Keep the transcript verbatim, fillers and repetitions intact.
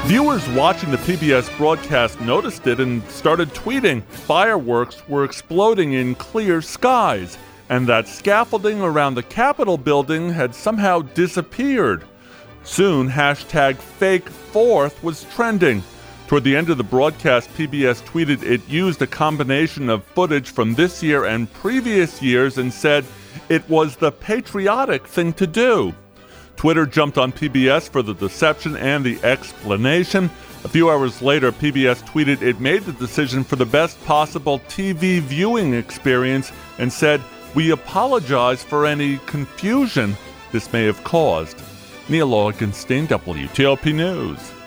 Viewers watching the P B S broadcast noticed it and started tweeting fireworks were exploding in clear skies, and that scaffolding around the Capitol building had somehow disappeared. Soon, hashtag fake fourth was trending. Toward the end of the broadcast, P B S tweeted it used a combination of footage from this year and previous years and said it was the patriotic thing to do. Twitter jumped on P B S for the deception and the explanation. A few hours later, P B S tweeted it made the decision for the best possible T V viewing experience and said, "We apologize for any confusion this may have caused." Neil Augenstein, W T O P News.